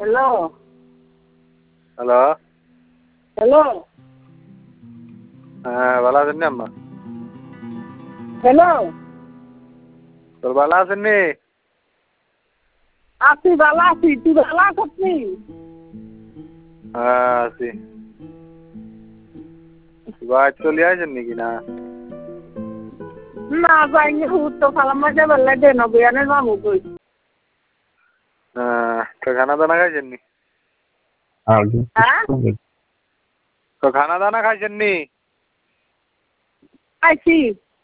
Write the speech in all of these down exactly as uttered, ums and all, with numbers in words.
Hello hello hello হ্যাঁ ভালো আছেন নি আম্মা? হ্যালো তোর ভালো আছেন নি? আছি ভালো আছি, তুই ভালো আছিস? হ্যাঁ আছি। বাড়ি চলে আসেন নাকি না? না যাইনি, তো খালাম্মা যাবে লাগে না বিয়ানের মামু কই। হ্যাঁ তো খানা দানা খাইছেন নি? হ্যাঁ তো খানা দানা খাইছেন নি? আইছি।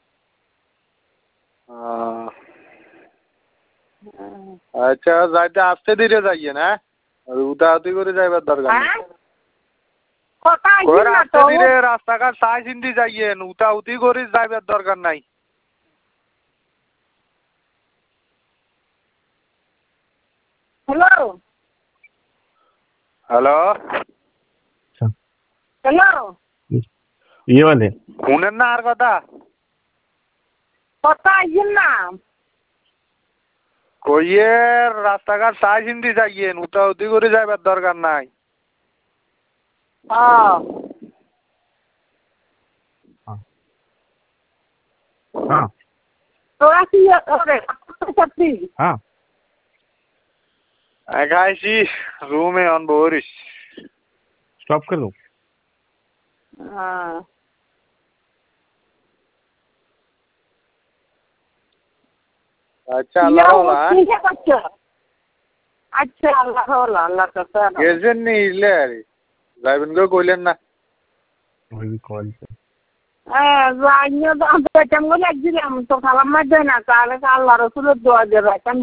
আহ, আচ্ছা যাইতে আস্তে ধীরে যাইয়েন হ্যাঁ, উতাহুতি করে যাইবার দরকার নেই। হ্যাঁ কথা আইছি ওর না আস্তে তো। ধীরে রাস্তাঘাট সাই চিন্তি যাইয়েন, উতাহুতি করে যাইবার দরকার নাই। হ্যালো হ্যালো হ্যালো ইয়ে মানে শুনেন না আর কথা? কথা আইছি না। কইয়ে রাস্তাঘাট সাই চিন্তি যাইয়েন, উতাহুতি করে যাইবার দরকার নাই। হ্যাঁ হ্যাঁ তোরা কি করে করছিস? হ্যাঁ খাইছি রুমে অন বরিস। स्टॉप कर दो। হ্যাঁ আচ্ছা আল্লাহ হলা আচ্ছা আল্লাহ হলা আল্লাহ কাছে গেছেন নি ইলে আরে যাইবেন গো কইলেন না? वही कॉल पे হ্যাঁ যাইনি তো আমি একদিলাম তো খালাম্মা দেয় না, তাহলে আল্লাহ রসুলের দোয়া দিয়ে রাখেন।